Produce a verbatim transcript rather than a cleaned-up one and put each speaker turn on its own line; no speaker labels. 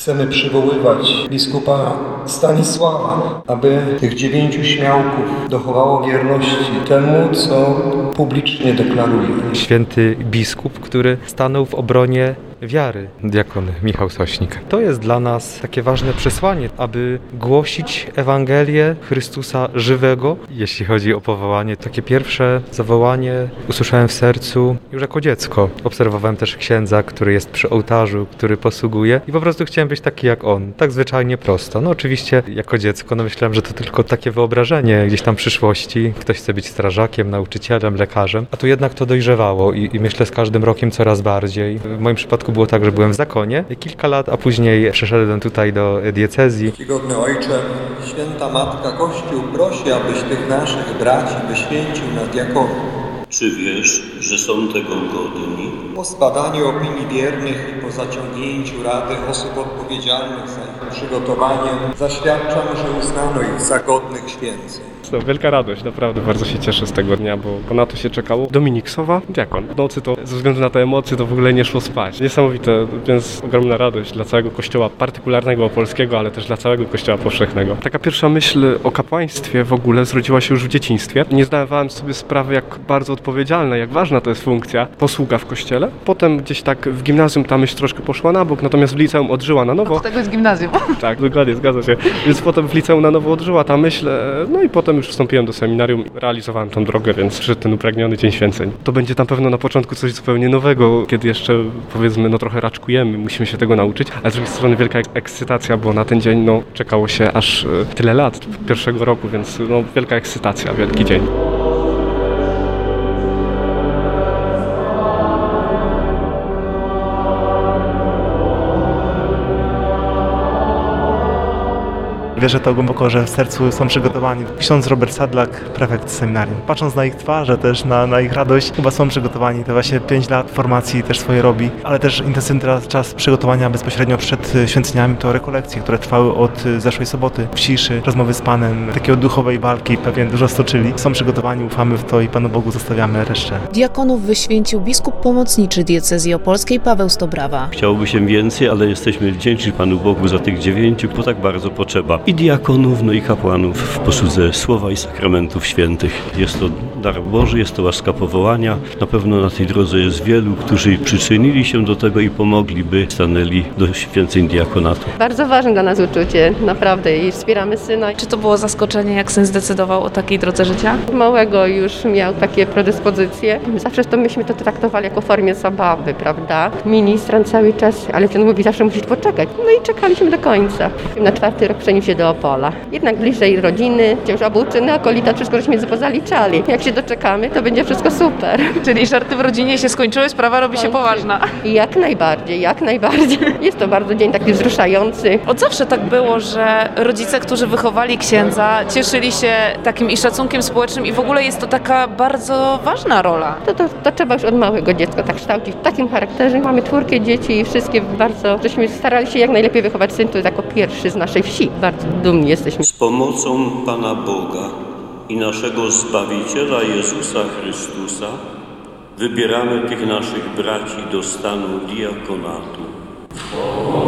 Chcemy przywoływać biskupa Stanisława, aby tych dziewięciu śmiałków dochowało wierności temu, co publicznie deklaruje.
Święty biskup, który stanął w obronie wiary, diakon Michał Sośnik. To jest dla nas takie ważne przesłanie, aby głosić Ewangelię Chrystusa żywego. Jeśli chodzi o powołanie, takie pierwsze zawołanie usłyszałem w sercu już jako dziecko. Obserwowałem też księdza, który jest przy ołtarzu, który posługuje i po prostu chciałem być taki jak on, tak zwyczajnie prosto. No oczywiście jako dziecko no myślałem, że to tylko takie wyobrażenie gdzieś tam przyszłości. Ktoś chce być strażakiem, nauczycielem, lekarzem, a tu jednak to dojrzewało i, i myślę z każdym rokiem coraz bardziej. W moim przypadku było tak, że byłem w zakonie kilka lat, a później przeszedłem tutaj do diecezji.
Czcigodny Ojcze, Święta Matka Kościół prosi, abyś tych naszych braci wyświęcił na diakonów.
Czy wiesz, że są tego godni?
Po zbadaniu opinii wiernych i po zaciągnięciu rady osób odpowiedzialnych za ich przygotowanie, zaświadczam, że uznano ich za godnych święceń.
To wielka radość, naprawdę bardzo się cieszę z tego dnia, bo, bo na to się czekało. Dominik Sowa, diakon. W nocy to ze względu na te emocje to w ogóle nie szło spać. Niesamowite, więc ogromna radość dla całego kościoła partykularnego polskiego, ale też dla całego kościoła powszechnego. Taka pierwsza myśl o kapłaństwie w ogóle zrodziła się już w dzieciństwie. Nie zdawałem sobie sprawy, jak bardzo odpowiedzialna, jak ważna to jest funkcja posługa w kościele. Potem gdzieś tak w gimnazjum ta myśl troszkę poszła na bok, natomiast w liceum odżyła na nowo.
Od tego jest gimnazjum.
Tak, dokładnie, zgadza się. Więc potem w liceum na nowo odżyła ta myśl, no i potem już wstąpiłem do seminarium, realizowałem tą drogę, więc przyszedł ten upragniony Dzień Święceń. To będzie na pewno na początku coś zupełnie nowego, kiedy jeszcze powiedzmy no trochę raczkujemy, musimy się tego nauczyć, a z drugiej strony wielka ekscytacja, bo na ten dzień no czekało się aż tyle lat, pierwszego roku, więc no wielka ekscytacja, wielki dzień.
Wierzę to głęboko, że w sercu są przygotowani. Ksiądz Robert Sadlak, prefekt seminarium. Patrząc na ich twarze, też na, na ich radość, chyba są przygotowani. Te właśnie pięć lat formacji też swoje robi, ale też intensywny teraz czas przygotowania bezpośrednio przed święceniami to rekolekcje, które trwały od zeszłej soboty. W ciszy, rozmowy z Panem, takiej duchowej walki pewnie dużo stoczyli. Są przygotowani, ufamy w to i Panu Bogu zostawiamy resztę.
Diakonów wyświęcił biskup pomocniczy diecezji opolskiej Paweł Stobrawa.
Chciałoby się więcej, ale jesteśmy wdzięczni Panu Bogu za tych dziewięciu, bo tak bardzo potrzeba. I diakonów, no i kapłanów w posłudze słowa i sakramentów świętych. Jest to dar Boży, jest to łaska powołania. Na pewno na tej drodze jest wielu, którzy przyczynili się do tego i pomogliby, stanęli do święceń diakonatu.
Bardzo ważne dla nas uczucie, naprawdę, i wspieramy syna.
Czy to było zaskoczenie, jak syn zdecydował o takiej drodze życia?
Małego już miał takie predyspozycje. Zawsze to myśmy to traktowali jako formie zabawy, prawda? Ministrant cały czas, ale ten mówi, zawsze musisz poczekać. No i czekaliśmy do końca. Na czwarty rok przeniósł się do Opola. Jednak bliżej rodziny, ciężar uczyny, akolita, wszystko żeśmy pozaliczali. Jak się doczekamy, to będzie wszystko super.
Czyli żarty w rodzinie się skończyły, sprawa robi się poważna.
Jak najbardziej, jak najbardziej. Jest to bardzo dzień taki wzruszający.
Od zawsze tak było, że rodzice, którzy wychowali księdza, cieszyli się takim i szacunkiem społecznym i w ogóle jest to taka bardzo ważna rola.
To, to, to trzeba już od małego dziecka tak kształcić w takim charakterze. Mamy czwórkę dzieci i wszystkie bardzo, żeśmy starali się jak najlepiej wychować syn, to jest jako pierwszy z naszej wsi. Bardzo dumni jesteśmy.
Z pomocą Pana Boga i naszego Zbawiciela Jezusa Chrystusa wybieramy tych naszych braci do stanu diakonatu.